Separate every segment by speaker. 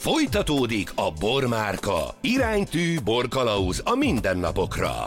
Speaker 1: Folytatódik a Bormárka. Iránytű borkalauz a mindennapokra.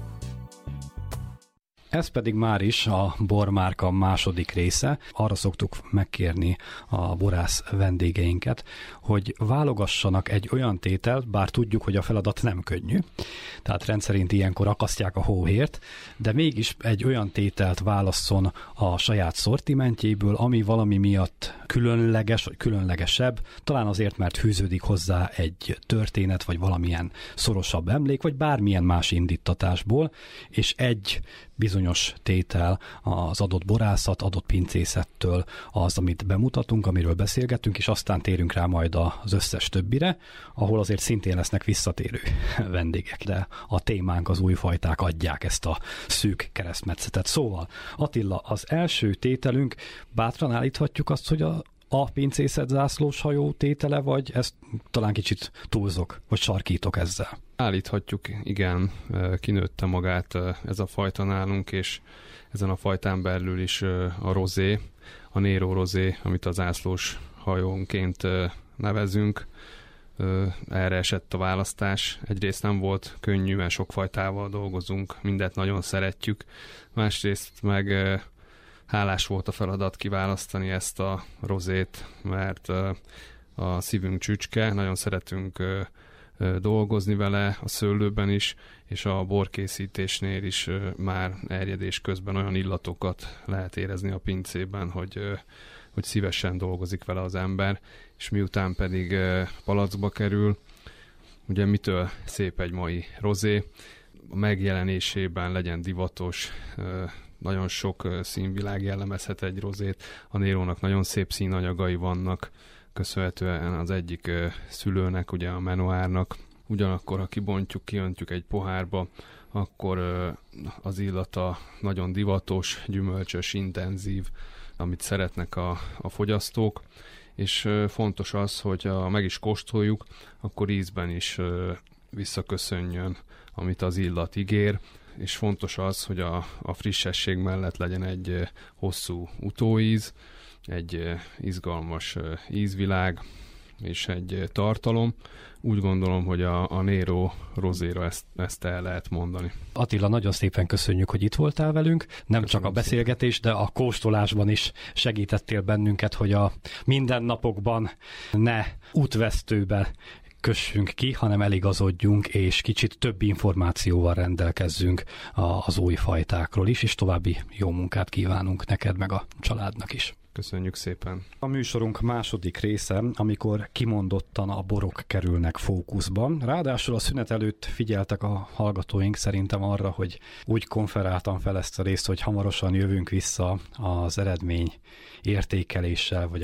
Speaker 2: Ez pedig már is a Bormárka második része. Arra szoktuk megkérni a borász vendégeinket, hogy válogassanak egy olyan tételt, bár tudjuk, hogy a feladat nem könnyű, tehát rendszerint ilyenkor akasztják a hóhért, de mégis egy olyan tételt válasszon a saját szortimentjéből, ami valami miatt különleges, vagy különlegesebb, talán azért, mert fűződik hozzá egy történet, vagy valamilyen szorosabb emlék, vagy bármilyen más indítatásból, és egy bizonyos tétel az adott borászat, adott pincészettől az, amit bemutatunk, amiről beszélgetünk, és aztán térünk rá majd az összes többire, ahol azért szintén lesznek visszatérő vendégek, de a témánk, az új fajták adják ezt a szűk keresztmetszetet. Szóval, Attila, az első tételünk, bátran állíthatjuk azt, hogy a pincészet zászlós hajó tétele, vagy ezt talán kicsit túlzok, vagy sarkítok ezzel?
Speaker 3: Állíthatjuk, igen, kinőtte magát ez a fajta nálunk, és ezen a fajtán belül is a rozé, a Nero rozé, amit a zászlós hajónként nevezünk. Erre esett a választás. Egyrészt nem volt könnyű, mert sok fajtával dolgozunk, mindet nagyon szeretjük. Másrészt meg hálás volt a feladat kiválasztani ezt a rozét, mert a szívünk csücske, nagyon szeretünk dolgozni vele, a szőlőben is, és a borkészítésnél is már erjedés közben olyan illatokat lehet érezni a pincében, hogy szívesen dolgozik vele az ember, és miután pedig palackba kerül, ugye mitől szép egy mai rozé, a megjelenésében legyen divatos, nagyon sok színvilág jellemezhet egy rozét, a Nerónak nagyon szép színanyagai vannak, köszönhetően az egyik szülőnek, ugye a Menoirnak. Ugyanakkor, ha kibontjuk, kiöntjük egy pohárba, akkor az illata nagyon divatos, gyümölcsös, intenzív, amit szeretnek a fogyasztók, és fontos az, hogy ha meg is kóstoljuk, akkor ízben is visszaköszönjön, amit az illat ígér, és fontos az, hogy a frissesség mellett legyen egy hosszú utóíz, egy izgalmas ízvilág és egy tartalom. Úgy gondolom, hogy a Nero rozéra ezt el lehet mondani.
Speaker 2: Attila, nagyon szépen köszönjük, hogy itt voltál velünk. Nem csak a beszélgetés, de a kóstolásban is segítettél bennünket, hogy a mindennapokban ne útvesztőbe kössünk ki, hanem eligazodjunk, és kicsit több információval rendelkezzünk az új fajtákról is, és további jó munkát kívánunk neked, meg a családnak is.
Speaker 3: Köszönjük szépen.
Speaker 2: A műsorunk második része, amikor kimondottan a borok kerülnek fókuszban. Ráadásul a szünet előtt figyeltek a hallgatóink szerintem arra, hogy úgy konferáltam fel ezt a részt, hogy hamarosan jövünk vissza az eredmény értékeléssel, vagy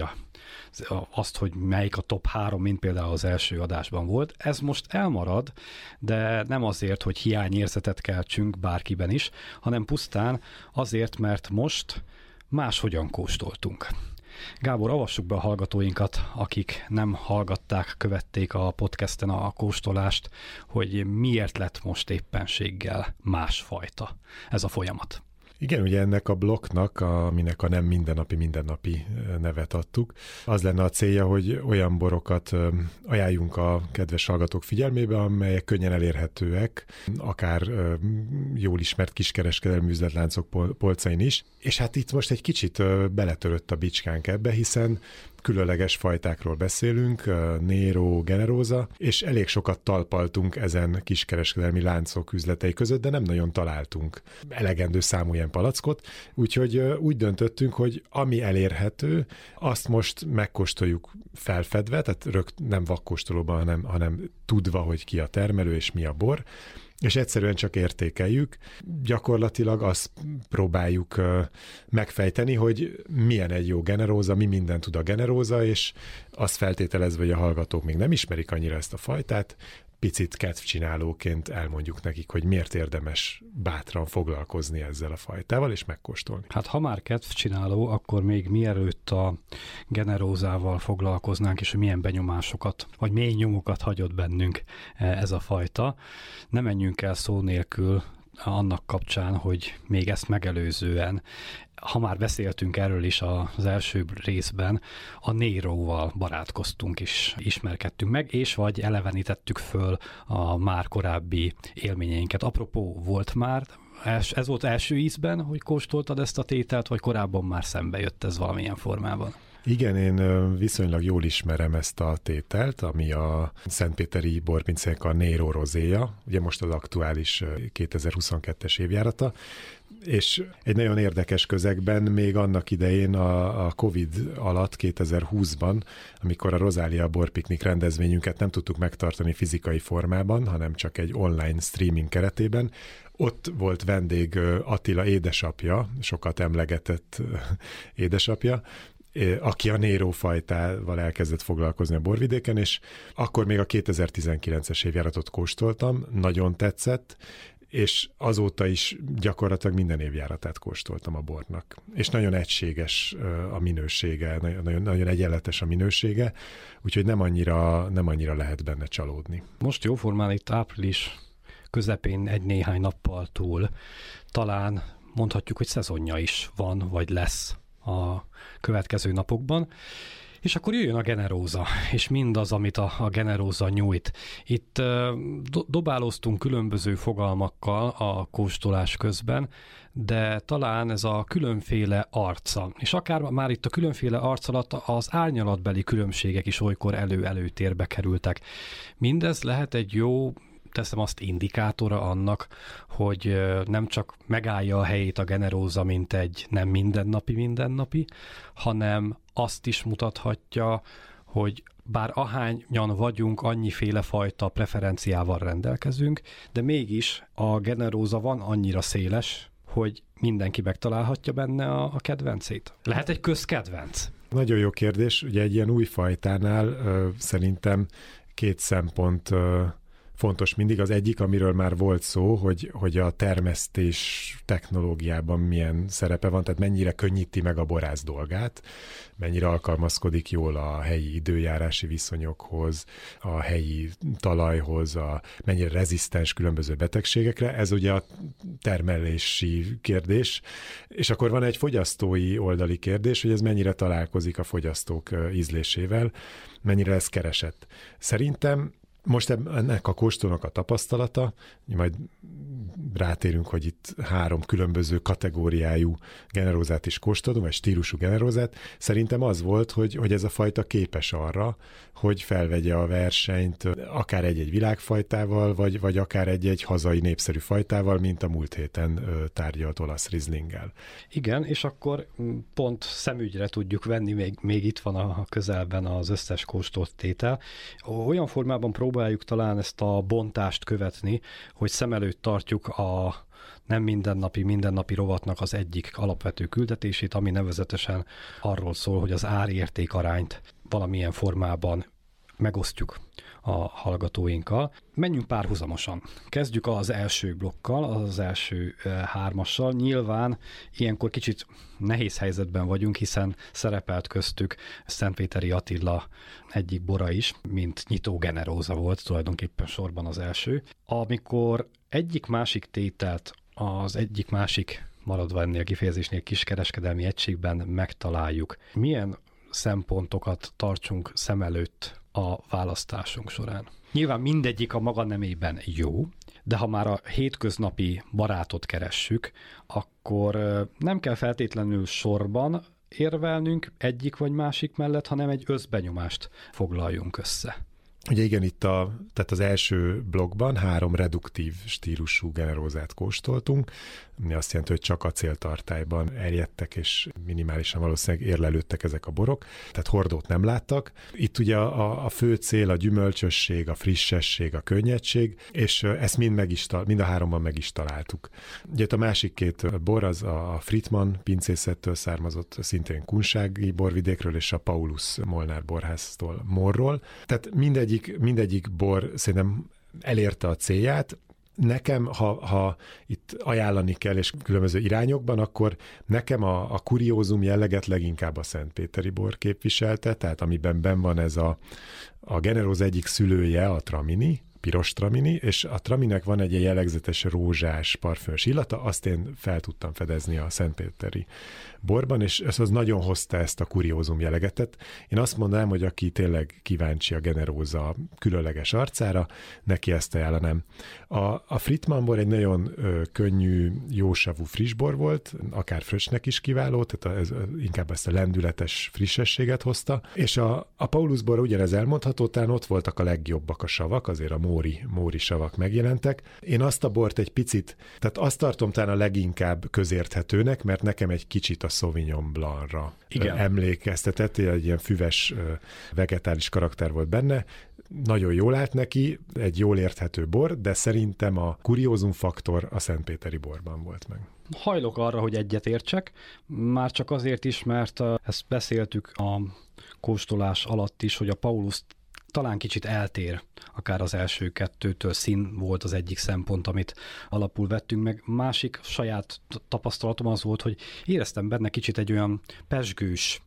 Speaker 2: azt, hogy melyik a top 3, mint például az első adásban volt. Ez most elmarad, de nem azért, hogy hiányérzetet keltsünk bárkiben is, hanem pusztán azért, mert most máshogyan kóstoltunk. Gábor, avassuk be a hallgatóinkat, akik nem hallgatták, követték a podcasten a kóstolást, hogy miért lett most éppenséggel másfajta ez a folyamat.
Speaker 4: Igen, ugye ennek a blokknak, aminek a nem mindennapi nevet adtuk, az lenne a célja, hogy olyan borokat ajánljunk a kedves hallgatók figyelmébe, amelyek könnyen elérhetőek, akár jól ismert kiskereskedelmi üzletláncok polcain is. És hát itt most egy kicsit beletörött a bicskánk ebbe, hiszen különleges fajtákról beszélünk, Nero, Generosa, és elég sokat talpaltunk ezen kiskereskedelmi láncok üzletei között, de nem nagyon találtunk elegendő számú ilyen palackot, úgyhogy úgy döntöttünk, hogy ami elérhető, azt most megkóstoljuk felfedve, tehát nem vakkóstolóban, hanem tudva, hogy ki a termelő és mi a bor, és egyszerűen csak értékeljük. Gyakorlatilag azt próbáljuk megfejteni, hogy milyen egy jó Generosa, mi mindent tud a Generosa, és azt feltételezve, hogy a hallgatók még nem ismerik annyira ezt a fajtát, picit kedvcsinálóként elmondjuk nekik, hogy miért érdemes bátran foglalkozni ezzel a fajtával, és megkóstolni.
Speaker 2: Hát ha már kedvcsináló, akkor még mielőtt a Generosával foglalkoznánk, és hogy milyen benyomásokat, vagy mély nyomokat hagyott bennünk ez a fajta, ne menjünk el szó nélkül annak kapcsán, hogy még ezt megelőzően, ha már beszéltünk erről is az első részben, a Neróval barátkoztunk és ismerkedtünk meg, és vagy elevenítettük föl a már korábbi élményeinket. Apropó, volt már, ez volt első ízben, hogy kóstoltad ezt a tételt, vagy korábban már szembe jött ez valamilyen formában?
Speaker 4: Igen, én viszonylag jól ismerem ezt a tételt, ami a szentpéteri borpincének a Nero rozéja, ugye most az aktuális 2022-es évjárata, és egy nagyon érdekes közegben még annak idején a Covid alatt 2020-ban, amikor a Rozália borpiknik rendezvényünket nem tudtuk megtartani fizikai formában, hanem csak egy online streaming keretében, ott volt vendég Attila édesapja, sokat emlegetett édesapja, aki a Nero fajtával elkezdett foglalkozni a borvidéken, és akkor még a 2019-es évjáratot kóstoltam, nagyon tetszett, és azóta is gyakorlatilag minden évjáratát kóstoltam a bornak. És nagyon egységes a minősége, nagyon egyenletes a minősége, úgyhogy nem annyira lehet benne csalódni.
Speaker 2: Most jóformán itt április közepén egy-néhány nappal túl, talán mondhatjuk, hogy szezonja is van, vagy lesz a következő napokban, és akkor jöjjön a generóza, és mindaz, amit a generóza nyújt. Itt dobálóztunk különböző fogalmakkal a kóstolás közben, de talán ez a különféle arca, és akár már itt a különféle arc alatt az árnyalatbeli különbségek is olykor előtérbe kerültek. Mindez lehet egy jó, teszem azt, indikátora annak, hogy nem csak megállja a helyét a generóza, mint egy nem mindennapi, hanem azt is mutathatja, hogy bár ahányan vagyunk, annyiféle fajta preferenciával rendelkezünk, de mégis a generóza van annyira széles, hogy mindenki megtalálhatja benne a kedvencét. Lehet egy közkedvenc?
Speaker 4: Nagyon jó kérdés. Ugye egy ilyen új fajtánál szerintem két szempont fontos mindig. Az egyik, amiről már volt szó, hogy a termesztés technológiában milyen szerepe van, tehát mennyire könnyíti meg a borász dolgát, mennyire alkalmazkodik jól a helyi időjárási viszonyokhoz, a helyi talajhoz, mennyire rezisztens különböző betegségekre. Ez ugye a termelési kérdés. És akkor van egy fogyasztói oldali kérdés, hogy ez mennyire találkozik a fogyasztók ízlésével, mennyire ez keresett. Szerintem most ennek a kóstolónak a tapasztalata, majd rátérünk, hogy itt 3 különböző kategóriájú generózát is kóstolunk, vagy stílusú generózát. Szerintem az volt, hogy ez a fajta képes arra, hogy felvegye a versenyt akár egy-egy világfajtával, vagy akár egy-egy hazai népszerű fajtával, mint a múlt héten tárgyalt olasz Rieslinggel.
Speaker 2: Igen, és akkor pont szemügyre tudjuk venni, még itt van a közelben az összes kóstolt tétel. Olyan formában próbáljuk talán ezt a bontást követni, hogy szem előtt tartjuk a nem mindennapi rovatnak az egyik alapvető küldetését, ami nevezetesen arról szól, hogy az ár-érték arányt valamilyen formában megosztjuk a hallgatóinkkal. Menjünk párhuzamosan. Kezdjük az első blokkal, az első 3-assal. Nyilván ilyenkor kicsit nehéz helyzetben vagyunk, hiszen szerepelt köztük Szentpéteri Attila egyik bora is, mint nyitó generóza volt tulajdonképpen sorban az első. Amikor egyik-másik tételt az egyik-másik, maradva ennél a kifejezésnél, kiskereskedelmi egységben megtaláljuk, milyen szempontokat tartsunk szem előtt a választásunk során? Nyilván mindegyik a maga nemében jó, de ha már a hétköznapi barátot keressük, akkor nem kell feltétlenül sorban érvelnünk egyik vagy másik mellett, hanem egy összbenyomást foglaljunk össze.
Speaker 4: Ugye igen, tehát az első blokkban 3 reduktív stílusú generózát kóstoltunk, ami azt jelenti, hogy csak acéltartályban erjedtek, és minimálisan valószínűleg érlelődtek ezek a borok, tehát hordót nem láttak. Itt ugye a fő cél a gyümölcsösség, a frissesség, a könnyedség, és ezt mind a 3-ban meg is találtuk. Ugye a másik 2 bor az a Fritman pincészettől származott, szintén kunsági borvidékről, és a Paulus Molnár borháztól Morról. Tehát mindegyik bor szerintem elérte a célját. Nekem, ha itt ajánlani kell, és különböző irányokban, akkor nekem a kuriózum jelleget leginkább a szentpéteri bor képviselte, tehát amiben benn van ez a generóza egyik szülője, a Tramini piros tramini, és a traminek van egy jellegzetes rózsás parfümös illata, azt én fel tudtam fedezni a szentpéteri borban, és ez az nagyon hozta ezt a kuriózum jelleget. Én azt mondanám, hogy aki tényleg kíváncsi a generóza különleges arcára, neki ezt ajánlanám. A Frittmann bor egy nagyon könnyű, jósavú friss bor volt, akár fröccsnek is kiváló, tehát inkább ezt a lendületes frissességet hozta, és a Paulus bor ugyanez elmondható, talán ott voltak a legjobbak a savak, azért a móri savak megjelentek. Én azt a bort egy picit, tehát azt tartom talán a leginkább közérthetőnek, mert nekem egy kicsit a Sauvignon Blancra emlékeztetett, egy ilyen füves, vegetális karakter volt benne. Nagyon jól állt neki, egy jól érthető bor, de szerintem a kuriózum faktor a szentpéteri borban volt meg.
Speaker 2: Hajlok arra, hogy egyet értsek, már csak azért is, mert ezt beszéltük a kóstolás alatt is, hogy a Paulus talán kicsit eltér, akár az első kettőtől. Szín volt az egyik szempont, amit alapul vettünk meg. Másik saját tapasztalatom az volt, hogy éreztem benne kicsit egy olyan pezsgős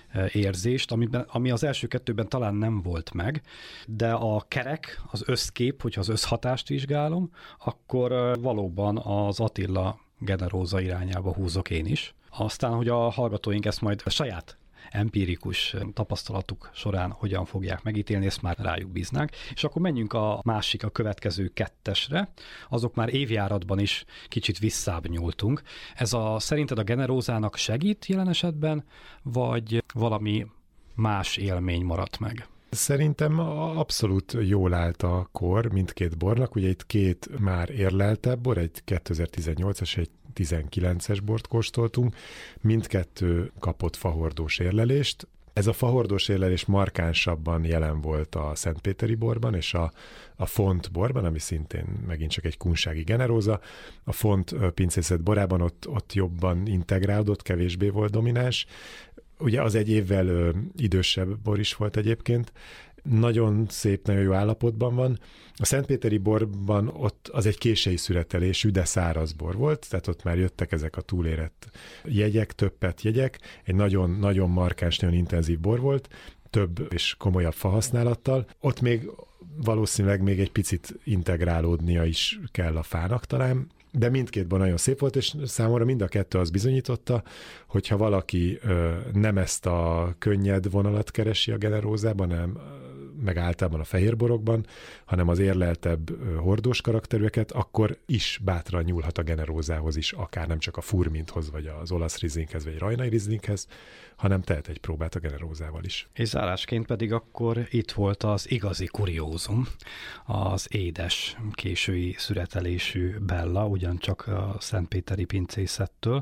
Speaker 2: érzést, ami az első kettőben talán nem volt meg, de a kerek, az összkép, hogyha az összhatást vizsgálom, akkor valóban az Attila generóza irányába húzok én is. Aztán, hogy a hallgatóink ezt majd a saját empirikus tapasztalatuk során hogyan fogják megítélni, ezt már rájuk bíznánk. És akkor menjünk a következő kettesre. Azok már évjáratban is kicsit visszább nyúltunk. Ez szerinted a generózának segít jelen esetben, vagy valami más élmény maradt meg?
Speaker 4: Szerintem abszolút jól állt a kor mindkét bornak. Ugye itt két már érleltebb bor, egy 2018-as, egy 19-es bort kóstoltunk. Mindkettő kapott fahordós érlelést. Ez a fahordós érlelés markánsabban jelen volt a szentpéteri borban, és a Font borban, ami szintén megint csak egy kunsági generóza. A Font pincészet borában ott jobban integrálódott, kevésbé volt domináns. Ugye az egy évvel idősebb bor is volt egyébként, nagyon szép, nagyon jó állapotban van. A szentpéteri borban ott az egy késői szüretelésű, de száraz bor volt, tehát ott már jöttek ezek a túlérett jegyek, többet jegyek, egy nagyon-nagyon markáns, nagyon intenzív bor volt, több és komolyabb fahasználattal. Ott még valószínűleg még egy picit integrálódnia is kell a fának talán, de mindkétben nagyon szép volt, és számomra mind a kettő az bizonyította, hogyha valaki nem ezt a könnyed vonalat keresi a generózában, meg általában a fehérborokban, hanem az érleltebb hordós karakterűeket, akkor is bátran nyúlhat a generózához is, akár nem csak a furminthoz, vagy az olasz rizlinghez, vagy a rajnai rizlinghez, hanem tehet egy próbát a generózával is.
Speaker 2: És zárásként pedig akkor itt volt az igazi kuriózum, az édes késői szüretelésű Bella, ugyancsak a szentpéteri pincészettől.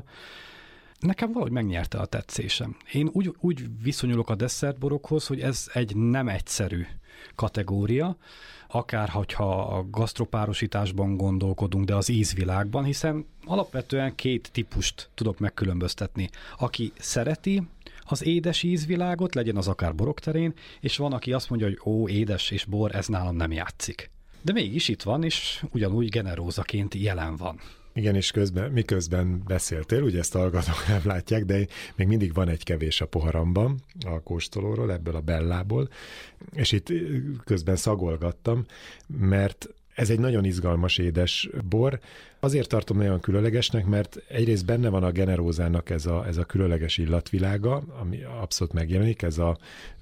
Speaker 2: Nekem valahogy megnyerte a tetszésem. Én úgy viszonyulok a desszertborokhoz, hogy ez egy nem egyszerű kategória, akár hogyha a gasztropárosításban gondolkodunk, de az ízvilágban, hiszen alapvetően két típust tudok megkülönböztetni. Aki szereti az édes ízvilágot, legyen az akár borok terén, és van, aki azt mondja, hogy édes és bor, ez nálam nem játszik. De mégis itt van, és ugyanúgy generózaként jelen van.
Speaker 4: Igen, és miközben beszéltél, ugye ezt hallgatók nem látják, de még mindig van egy kevés a poharamban a kóstolóról, ebből a Bellából, és itt közben szagolgattam, mert ez egy nagyon izgalmas édes bor. Azért tartom nagyon különlegesnek, mert egyrészt benne van a generózának ez a különleges illatvilága, ami abszolút megjelenik, ez a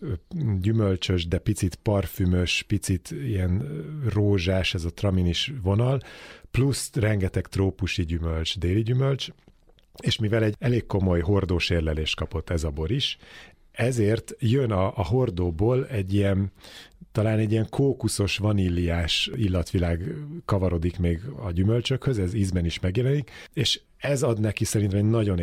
Speaker 4: gyümölcsös, de picit parfümös, picit ilyen rózsás, ez a traminis vonal, plusz rengeteg trópusi gyümölcs, déli gyümölcs, és mivel egy elég komoly hordós érlelést kapott ez a bor is, ezért jön a hordóból talán egy ilyen kókuszos, vaníliás illatvilág kavarodik még a gyümölcsökhöz, ez ízben is megjelenik, és ez ad neki szerintem egy nagyon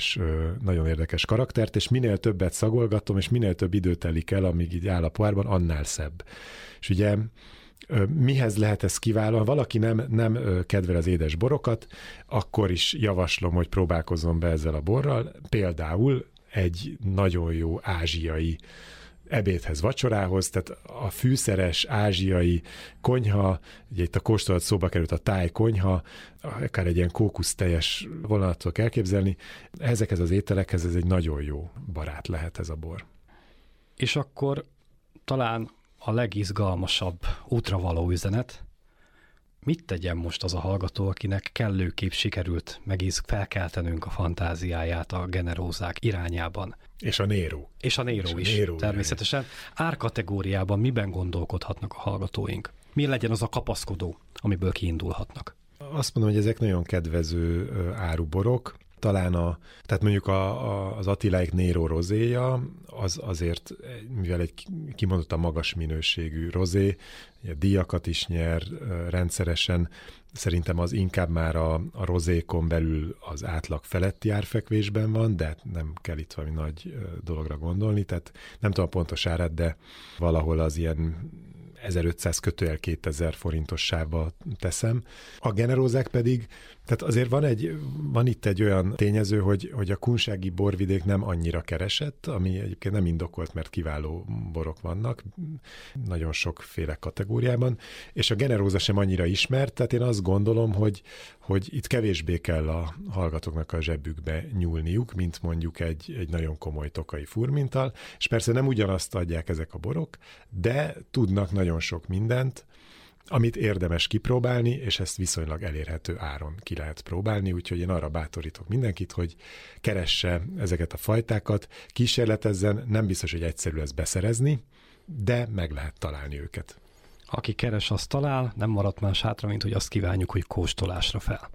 Speaker 4: érdekes karaktert, és minél többet szagolgatom, és minél több idő telik el, amíg így áll a pohárban, annál szebb. És ugye mihez lehet ez kiváló? Ha valaki nem kedvel az édes borokat, akkor is javaslom, hogy próbálkozzon be ezzel a borral, például egy nagyon jó ázsiai ebédhez, vacsorához, tehát a fűszeres ázsiai konyha, ugye itt a kóstolat szóba került a táj konyha, akár egy ilyen kókusztejes vonalat tudok elképzelni, ezekhez az ételekhez ez egy nagyon jó barát lehet ez a bor.
Speaker 2: És akkor talán a legizgalmasabb útravaló üzenet. Mit tegyen most az a hallgató, akinek kellőképp sikerült felkeltenünk a fantáziáját a generózák irányában?
Speaker 4: És a Nero.
Speaker 2: És a Nero is, természetesen. Árkategóriában miben gondolkodhatnak a hallgatóink? Mi legyen az a kapaszkodó, amiből kiindulhatnak?
Speaker 4: Azt mondom, hogy ezek nagyon kedvező áruborok. Talán tehát mondjuk az Attiláik Nero rozéja, az azért, mivel egy kimondottan magas minőségű rozé, díjakat is nyer rendszeresen, szerintem az inkább már a rozékon belül az átlag feletti árfekvésben van, de nem kell itt valami nagy dologra gondolni, tehát nem tudom a pontos árát, de valahol az ilyen 1500-2000 forintos sávba teszem. A generózák pedig, tehát azért van itt egy olyan tényező, hogy a kunsági borvidék nem annyira keresett, ami egyébként nem indokolt, mert kiváló borok vannak, nagyon sokféle kategóriában, és a generóza sem annyira ismert, tehát én azt gondolom, hogy itt kevésbé kell a hallgatóknak a zsebükbe nyúlniuk, mint mondjuk egy nagyon komoly tokai furmintal, és persze nem ugyanazt adják ezek a borok, de tudnak nagyon sok mindent, amit érdemes kipróbálni, és ezt viszonylag elérhető áron ki lehet próbálni, úgyhogy én arra bátorítok mindenkit, hogy keresse ezeket a fajtákat, kísérletezzen, nem biztos, hogy egyszerű ezt beszerezni, de meg lehet találni őket.
Speaker 2: Aki keres, azt talál, nem maradt más hátra, mint hogy azt kívánjuk, hogy kóstolásra fel.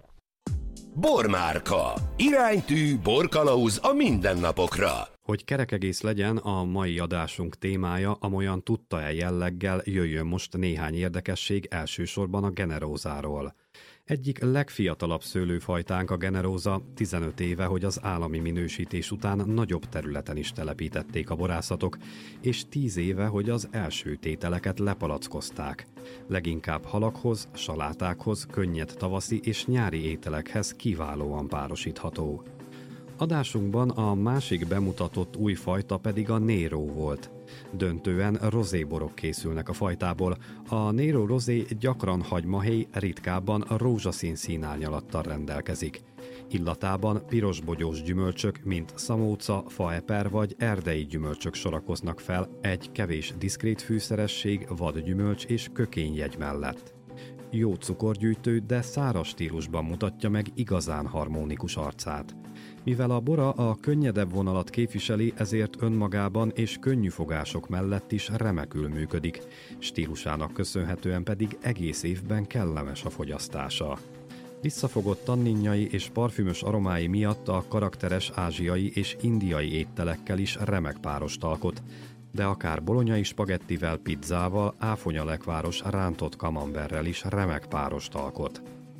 Speaker 1: Bormárka. Iránytű, borkalauz a mindennapokra.
Speaker 5: Hogy kerekegész legyen, a mai adásunk témája, amolyan tudta-e jelleggel, jöjjön most néhány érdekesség, elsősorban a generózáról. Egyik legfiatalabb szőlőfajtánk a generóza, 15 éve, hogy az állami minősítés után nagyobb területen is telepítették a borászatok, és 10 éve, hogy az első tételeket lepalackozták. Leginkább halakhoz, salátákhoz, könnyed tavaszi és nyári ételekhez kiválóan párosítható. Adásunkban a másik bemutatott új fajta pedig a Nero volt. Döntően rozéborok készülnek a fajtából. A Nero rozé gyakran hagymahéj, ritkábban rózsaszín színárnyalattal rendelkezik. Illatában pirosbogyós gyümölcsök, mint szamóca, faeper vagy erdei gyümölcsök sorakoznak fel egy kevés diszkrét fűszeresség, vadgyümölcs és kökényjegy mellett. Jó cukorgyűjtő, de száraz stílusban mutatja meg igazán harmonikus arcát. Mivel a bora a könnyedebb vonalat képviseli, ezért önmagában és könnyű fogások mellett is remekül működik, stílusának köszönhetően pedig egész évben kellemes a fogyasztása. Visszafogott tanninjai és parfümös aromái miatt a karakteres ázsiai és indiai ételekkel is remek párost alkot, de akár bolonyai spagettivel, pizzával, áfonyalekváros rántott kamemberrel is remek párost alkot.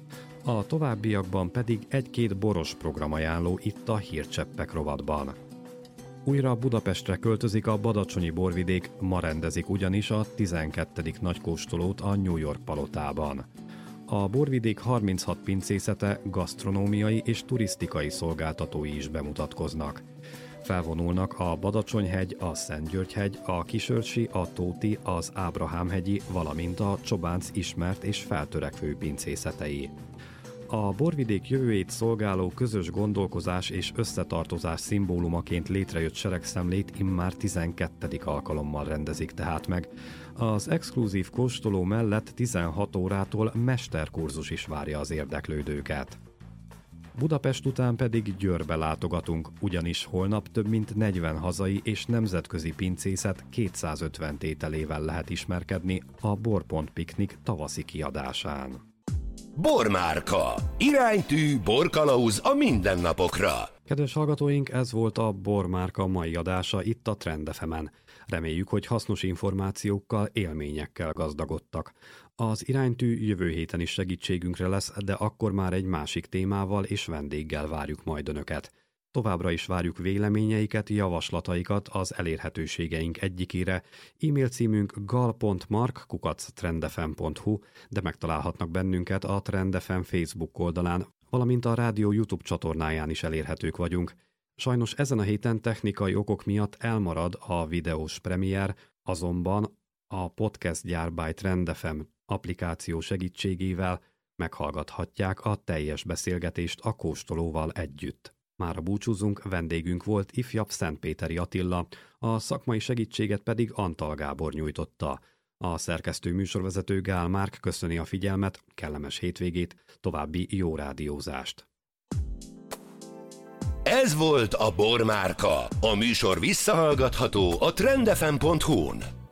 Speaker 5: A továbbiakban pedig egy-két boros programajánló itt a Hírcseppek rovatban. Újra Budapestre költözik a badacsonyi borvidék, ma rendezik ugyanis a 12. nagykóstolót a New York palotában. A borvidék 36 pincészete, gasztronómiai és turisztikai szolgáltatói is bemutatkoznak. Felvonulnak a Badacsonyhegy, a Szentgyörgyhegy, a Kisörcsi, a Tóti, az Ábrahám-hegyi, valamint a Csobánc ismert és feltörekvő pincészetei. A borvidék jövőjét szolgáló közös gondolkozás és összetartozás szimbólumaként létrejött seregszemlét immár 12. alkalommal rendezik tehát meg. Az exkluzív kóstoló mellett 16 órától mesterkurzus is várja az érdeklődőket. Budapest után pedig Győrbe látogatunk, ugyanis holnap több mint 40 hazai és nemzetközi pincészet 250 tételével lehet ismerkedni a Bor.pont Piknik tavaszi kiadásán.
Speaker 1: Bormárka. Iránytű, borkalauz a mindennapokra.
Speaker 5: Kedves hallgatóink, ez volt a Bormárka mai adása itt a Trend FM-en. Reméljük, hogy hasznos információkkal, élményekkel gazdagodtak. Az iránytű jövő héten is segítségünkre lesz, de akkor már egy másik témával és vendéggel várjuk majd Önöket. Továbbra is várjuk véleményeiket, javaslataikat az elérhetőségeink egyikére. E-mail címünk gal.mark@trendfm.hu, de megtalálhatnak bennünket a Trend FM Facebook oldalán, valamint a rádió YouTube csatornáján is elérhetők vagyunk. Sajnos ezen a héten technikai okok miatt elmarad a videós premier, azonban a Podcast Gyár by Trend FM applikáció segítségével meghallgathatják a teljes beszélgetést a kóstolóval együtt. Mára búcsúzunk, vendégünk volt ifjabb Szentpéteri Attila, a szakmai segítséget pedig Antal Gábor nyújtotta. A szerkesztő műsorvezető Gál Márk köszöni a figyelmet, kellemes hétvégét, további jó rádiózást.
Speaker 1: Ez volt a Bormárka. A műsor visszahallgatható a trendfm.hu-n.